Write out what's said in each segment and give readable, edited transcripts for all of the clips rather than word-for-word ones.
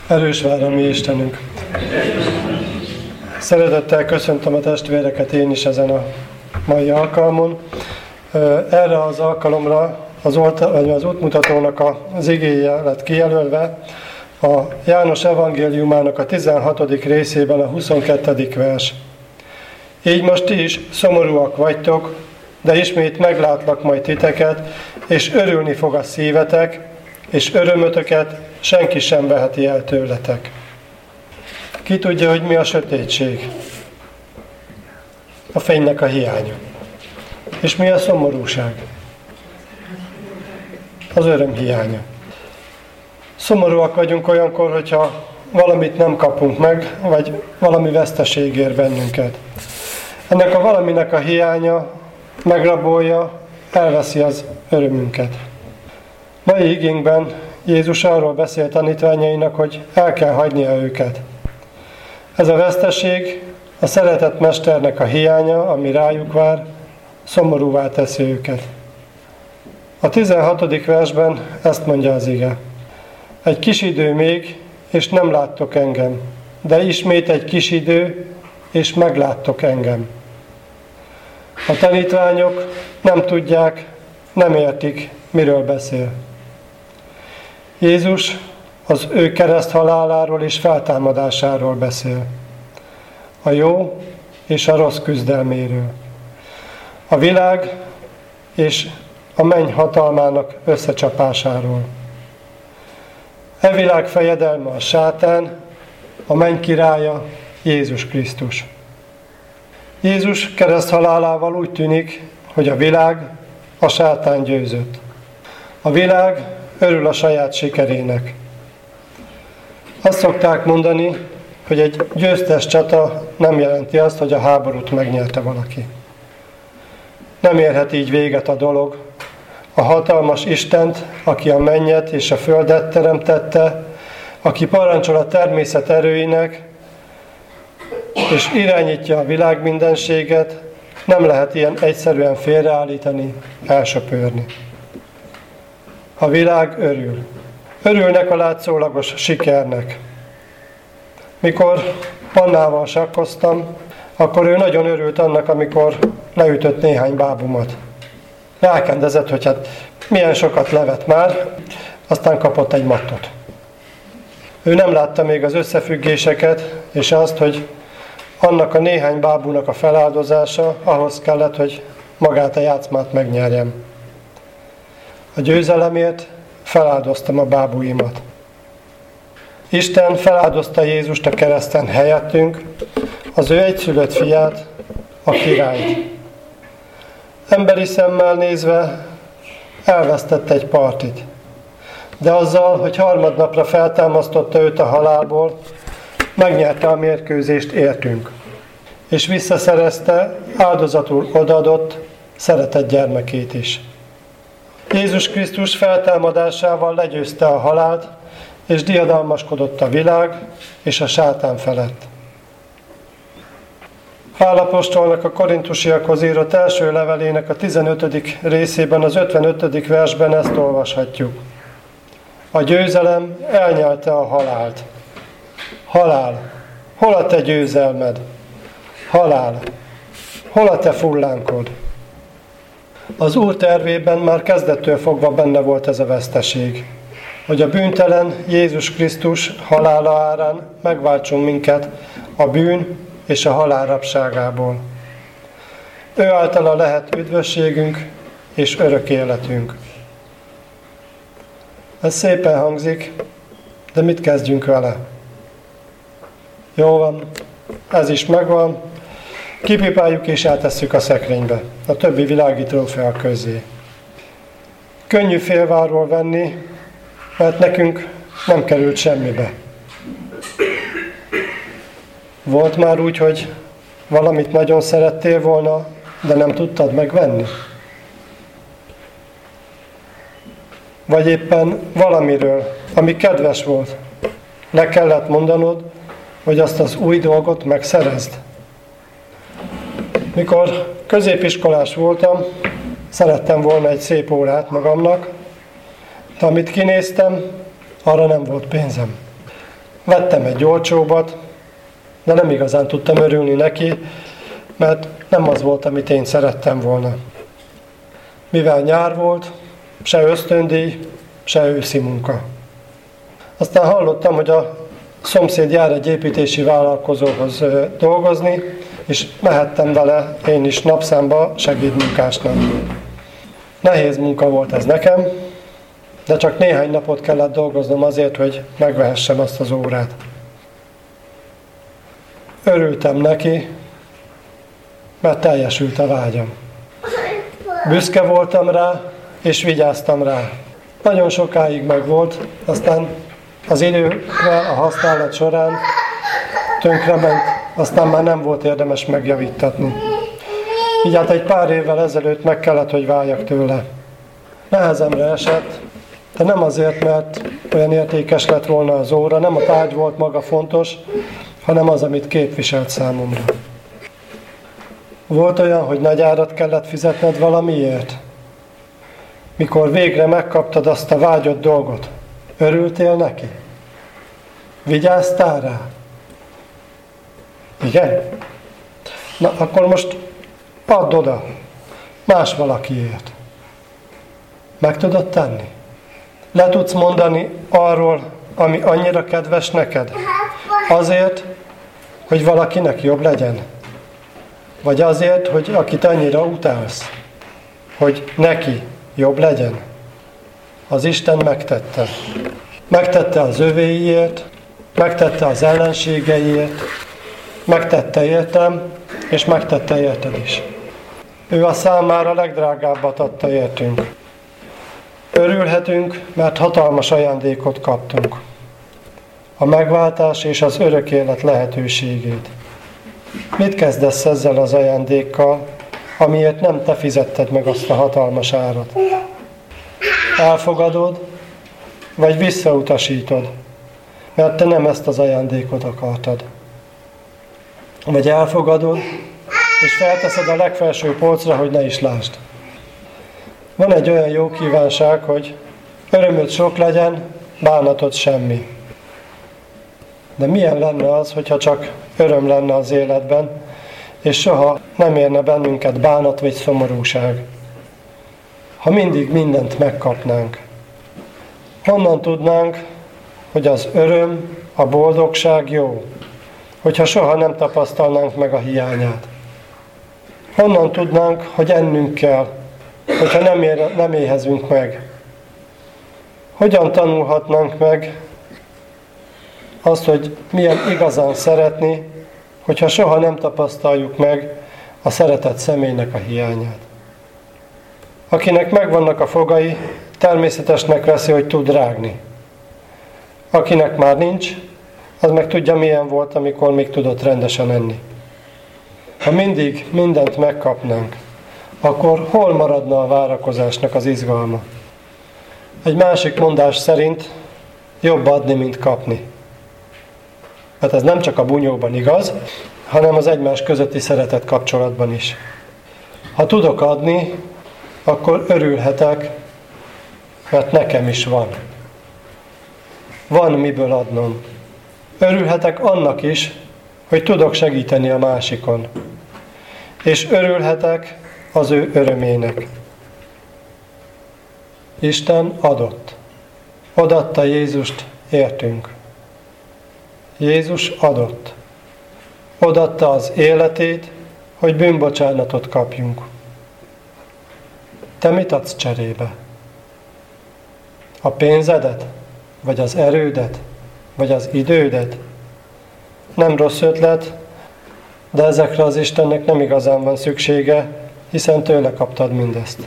Erős vár a mi Istenünk! Szeretettel köszöntöm a testvéreket én is ezen a mai alkalmon. Erre az alkalomra az útmutatónak az igéje lett kijelölve, a János evangéliumának a 16. részében a 22. vers. Így most ti is szomorúak vagytok, de ismét meglátlak majd titeket, és örülni fog a szívetek, és örömötöket senki sem veheti el tőletek. Ki tudja, hogy mi a sötétség? A fénynek a hiánya. És mi a szomorúság? Az öröm hiánya. Szomorúak vagyunk olyankor, hogyha valamit nem kapunk meg, vagy valami veszteség ér bennünket. Ennek a valaminek a hiánya megrabolja, elveszi az örömünket. Mai igénkben Jézus arról beszél tanítványainak, hogy el kell hagynia őket. Ez a veszteség, a szeretett mesternek a hiánya, ami rájuk vár, szomorúvá teszi őket. A 16. versben ezt mondja az ige. Egy kis idő még, és nem láttok engem, de ismét egy kis idő, és megláttok engem. A tanítványok nem tudják, nem értik, miről beszél. Jézus az ő kereszthaláláról és feltámadásáról beszél. A jó és a rossz küzdelméről. A világ és a menny hatalmának összecsapásáról. E világ fejedelme a sátán, a menny királya Jézus Krisztus. Jézus kereszthalálával úgy tűnik, hogy a világ, a sátán győzött. A világ örül a saját sikerének. Azt szokták mondani, hogy egy győztes csata nem jelenti azt, hogy a háborút megnyerte valaki. Nem érhet így véget a dolog. A hatalmas Istent, aki a mennyet és a földet teremtette, aki parancsol a természet erőinek, és irányítja a világ mindenséget, nem lehet ilyen egyszerűen félreállítani, elsöpörni. A világ örül. Örülnek a látszólagos sikernek. Mikor Annával sakkoztam, akkor ő nagyon örült annak, amikor leütött néhány bábumat. Rákendezett, hogy hát milyen sokat levet már, aztán kapott egy mattot. Ő nem látta még az összefüggéseket, és azt, hogy annak a néhány bábúnak a feláldozása ahhoz kellett, hogy magát a játszmát megnyerjem. A győzelemért feláldoztam a bábúimat. Isten feláldozta Jézust a kereszten helyettünk, az ő egyszülött fiát, a királyt. Emberi szemmel nézve elvesztett egy partit, de azzal, hogy harmadnapra feltámasztotta őt a halálból, megnyerte a mérkőzést értünk, és visszaszerezte, áldozatul odaadott szeretett gyermekét is. Jézus Krisztus feltámadásával legyőzte a halált, és diadalmaskodott a világ és a sátán felett. Pál apostolnak a korintusiakhoz írott első levelének a 15. részében, az 55. versben ezt olvashatjuk. A győzelem elnyelte a halált. Halál, hol a te győzelmed? Halál, hol a te fullánkod? Az Úr tervében már kezdettől fogva benne volt ez a veszteség, hogy a bűntelen Jézus Krisztus halála árán megváltson minket a bűn és a halál rabságából. Ő általa lehet üdvösségünk és örök életünk. Ez szépen hangzik, de mit kezdjünk vele? Jó van, ez is megvan, kipipáljuk és eltesszük a szekrénybe, a többi világi trófea közé. Könnyű félvárról venni, mert nekünk nem került semmibe. Volt már úgy, hogy valamit nagyon szerettél volna, de nem tudtad megvenni? Vagy éppen valamiről, ami kedves volt, le kellett mondanod, hogy azt az új dolgot megszerezd? Mikor középiskolás voltam, szerettem volna egy szép órát magamnak, de amit kinéztem, arra nem volt pénzem. Vettem egy olcsóbbat, de nem igazán tudtam örülni neki, mert nem az volt, amit én szerettem volna. Mivel nyár volt, se ösztöndíj, se őszi munka. Aztán hallottam, hogy a szomszéd jár egy építési vállalkozóhoz dolgozni, és mehettem vele én is napszámba segédmunkásnak. Nehéz munka volt ez nekem, de csak néhány napot kellett dolgoznom azért, hogy megvehessem azt az órát. Örültem neki, mert teljesült a vágyam. Büszke voltam rá, és vigyáztam rá. Nagyon sokáig megvolt, aztán az idővel, a használat során tönkrement, aztán már nem volt érdemes megjavítatni. Így hát egy pár évvel ezelőtt meg kellett, hogy váljak tőle. Nehezemre esett, de nem azért, mert olyan értékes lett volna az óra, nem a tárgy volt maga fontos, hanem az, amit képviselt számomra. Volt olyan, hogy nagy árat kellett fizetned valamiért? Mikor végre megkaptad azt a vágyott dolgot, örültél neki? Vigyáztál rá? Igen? Na, akkor most add oda más valakiért. Meg tudod tenni? Le tudsz mondani arról, ami annyira kedves neked? Azért, hogy valakinek jobb legyen? Vagy azért, hogy akit annyira utálsz, hogy neki jobb legyen? Az Isten megtette. Megtette az övéiért, megtette az ellenségeiért, megtette értem, és megtette érted is. Ő a számára legdrágábbat adta értünk. Örülhetünk, mert hatalmas ajándékot kaptunk. A megváltás és az örök élet lehetőségét. Mit kezdesz ezzel az ajándékkal, amiért nem te fizetted meg azt a hatalmas árat? Elfogadod, vagy visszautasítod, mert te nem ezt az ajándékot akartad? Vagy elfogadod, és felteszed a legfelső polcra, hogy ne is lásd. Van egy olyan jó kívánság, hogy örömöd sok legyen, bánatod semmi. De milyen lenne az, hogyha csak öröm lenne az életben, és soha nem érne bennünket bánat vagy szomorúság? Ha mindig mindent megkapnánk. Honnan tudnánk, hogy az öröm, a boldogság jó, hogyha soha nem tapasztalnánk meg a hiányát? Honnan tudnánk, hogy ennünk kell, hogyha nem éhezünk meg? Hogyan tanulhatnánk meg azt, hogy milyen igazán szeretni, hogyha soha nem tapasztaljuk meg a szeretett személynek a hiányát? Akinek megvannak a fogai, természetesnek veszi, hogy tud rágni. Akinek már nincs, az meg tudja, milyen volt, amikor még tudott rendesen enni. Ha mindig mindent megkapnánk, akkor hol maradna a várakozásnak az izgalma? Egy másik mondás szerint jobb adni, mint kapni. Hát ez nem csak a bunyóban igaz, hanem az egymás közötti szeretet kapcsolatban is. Ha tudok adni, akkor örülhetek, mert nekem is van. Van miből adnom. Örülhetek annak is, hogy tudok segíteni a másikon. És örülhetek az ő örömének. Isten adott. Odaadta Jézust értünk. Jézus adott. Odaadta az életét, hogy bűnbocsánatot kapjunk. Te mit adsz cserébe? A pénzedet? Vagy az erődet? Vagy az idődet? Nem rossz ötlet, de ezekre az Istennek nem igazán van szüksége, hiszen tőle kaptad mindezt.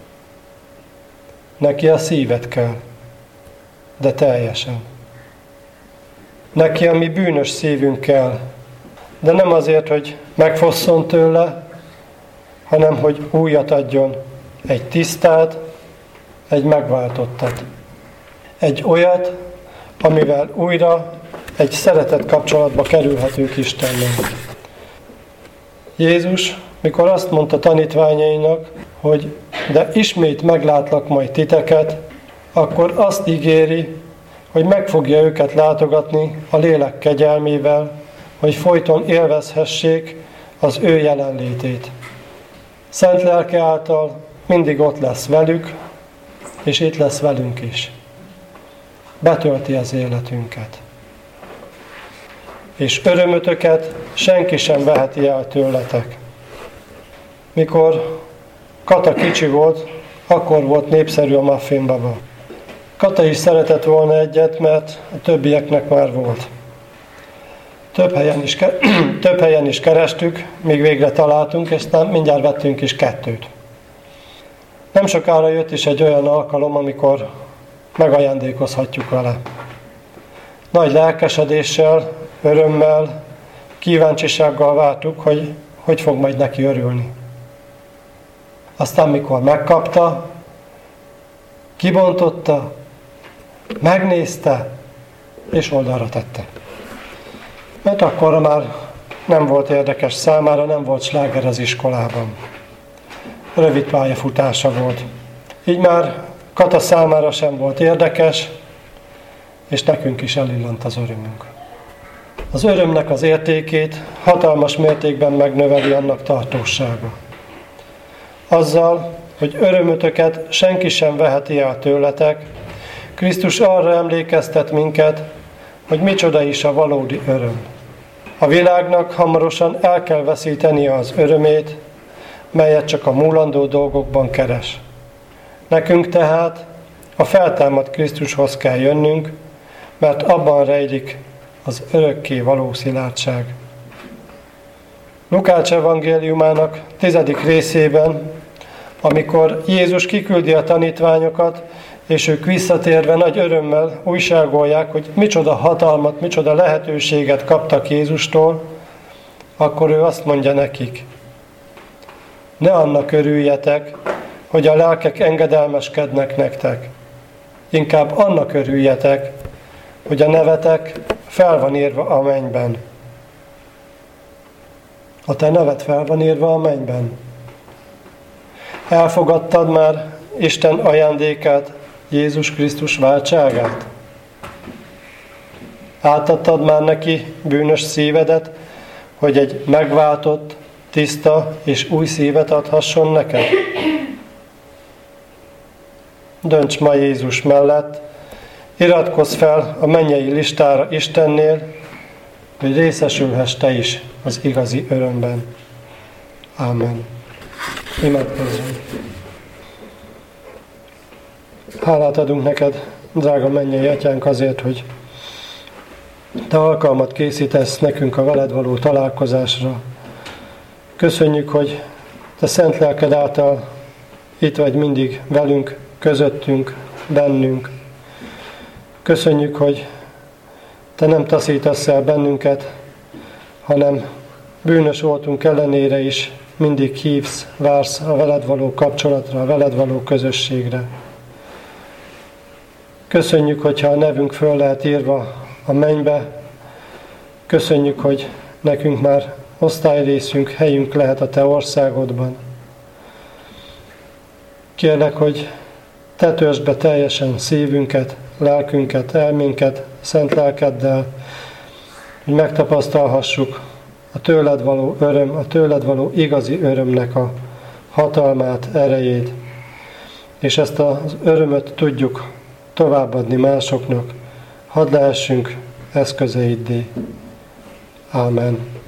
Neki a szíved kell, de teljesen. Neki a mi bűnös szívünk kell, de nem azért, hogy megfosszon tőle, hanem hogy újat adjon, egy tisztát, egy megváltottat. Egy olyat, amivel újra egy szeretet kapcsolatba kerülhetünk Istennel. Jézus, mikor azt mondta tanítványainak, hogy de ismét meglátlak majd titeket, akkor azt ígéri, hogy meg fogja őket látogatni a lélek kegyelmével, hogy folyton élvezhessék az ő jelenlétét. Szent lelke által mindig ott lesz velük, és itt lesz velünk is. Betölti az életünket. És örömötöket senki sem veheti el tőletek. Mikor Kata kicsi volt, akkor volt népszerű a muffinbaba. Kata is szeretett volna egyet, mert a többieknek már volt. Több helyen is kerestük, míg végre találtunk, és mindjárt vettünk is 2. Nem sokára jött is egy olyan alkalom, amikor megajándékozhatjuk vele. Nagy lelkesedéssel, örömmel, kíváncsisággal vártuk, hogy fog majd neki örülni. Aztán, mikor megkapta, kibontotta, megnézte, és oldalra tette. Mert akkor már nem volt érdekes számára, nem volt sláger az iskolában. Rövid pályafutása volt. Így már Kata számára sem volt érdekes, és nekünk is elillant az örömünk. Az örömnek az értékét hatalmas mértékben megnöveli annak tartósága. Azzal, hogy örömötöket senki sem veheti el tőletek, Krisztus arra emlékeztet minket, hogy micsoda is a valódi öröm. A világnak hamarosan el kell veszítenie az örömét, melyet csak a múlandó dolgokban keres. Nekünk tehát a feltámadt Krisztushoz kell jönnünk, mert abban rejlik az örökké való szilárdság. Lukács evangéliumának 10. részében, amikor Jézus kiküldi a tanítványokat, és ők visszatérve nagy örömmel újságolják, hogy micsoda hatalmat, micsoda lehetőséget kaptak Jézustól, akkor ő azt mondja nekik: ne annak örüljetek, hogy a lelkek engedelmeskednek nektek. Inkább annak örüljetek, hogy a nevetek fel van írva a mennyben. A te neved fel van írva a mennyben. Elfogadtad már Isten ajándékát, Jézus Krisztus váltságát? Átadtad már neki bűnös szívedet, hogy egy megváltott, tiszta és új szívet adhasson neked? Dönts ma Jézus mellett, iratkozz fel a mennyei listára Istennél, hogy részesülhess te is az igazi örömben. Ámen. Imádkozzunk. Hálát adunk neked, drága mennyei Atyánk, azért, hogy te alkalmat készítesz nekünk a veled való találkozásra. Köszönjük, hogy te szent lelked által itt vagy mindig velünk, közöttünk, bennünk. Köszönjük, hogy te nem taszítasz el bennünket, hanem bűnös voltunk ellenére is mindig hívsz, vársz a veled való kapcsolatra, a veled való közösségre. Köszönjük, hogyha a nevünk föl lehet írva a mennybe. Köszönjük, hogy nekünk már osztályrészünk, helyünk lehet a te országodban. Kérlek, hogy te töltsd be teljesen szívünket, lelkünket, elménket, szent lelkeddel, hogy megtapasztalhassuk a tőled való öröm, a tőled való igazi örömnek a hatalmát, erejét, és ezt az örömöt tudjuk továbbadni másoknak. Hadd lehessünk eszközeiddé. Ámen.